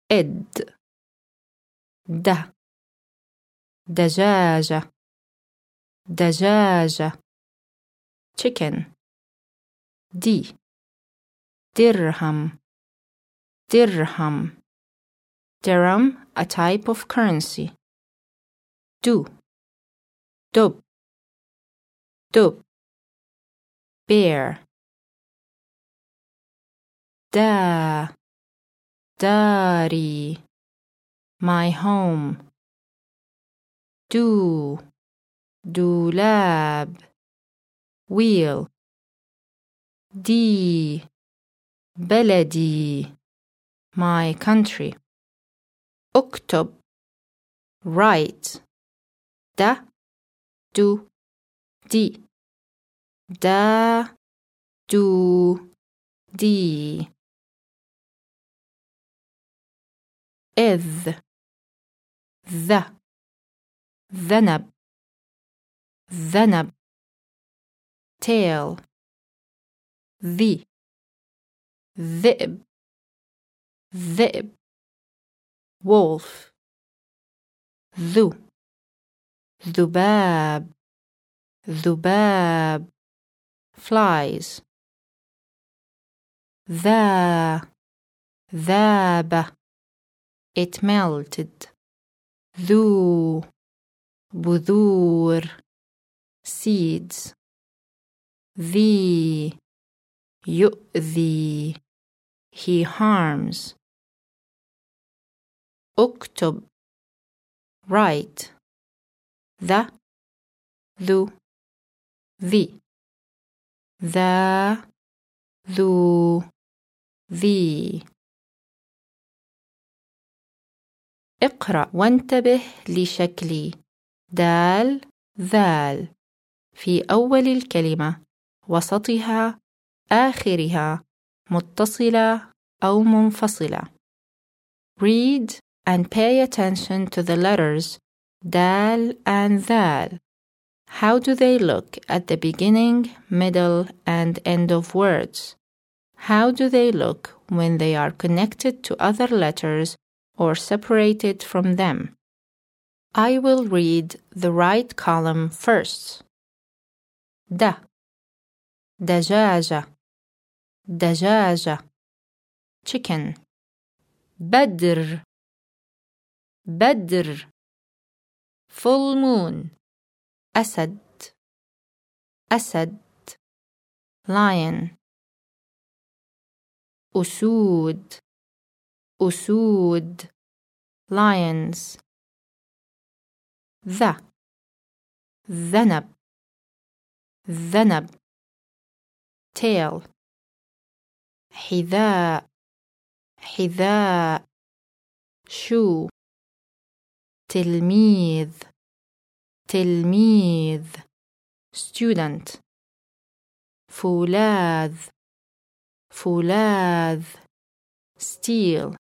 إد دجاجة دجاجة chicken درهم درهم dirham, a type of currency. دب bear. داري my home. دولاب wheel. بلدي my country. اكتب write. دي إذ ذنب tail. ذئب wolf. ذباب flies. ذاب it melted. بذور seeds. يؤذي he harms. اكتب write. ذو ذي اقرأ وانتبه لشكل ذال في أول الكلمة، وسطها، آخرها، متصلة أو منفصلة. Read and pay attention to the letters dal and dhal. How do they look at the beginning, middle, and end of words? How do they look when they are connected to other letters or separated from them? I will read the right column first. دجاجة chicken. بدر full moon. أسد lion. أسود lions. ذنب tail. حذاء shoe. تلميذ student. فولاذ steel.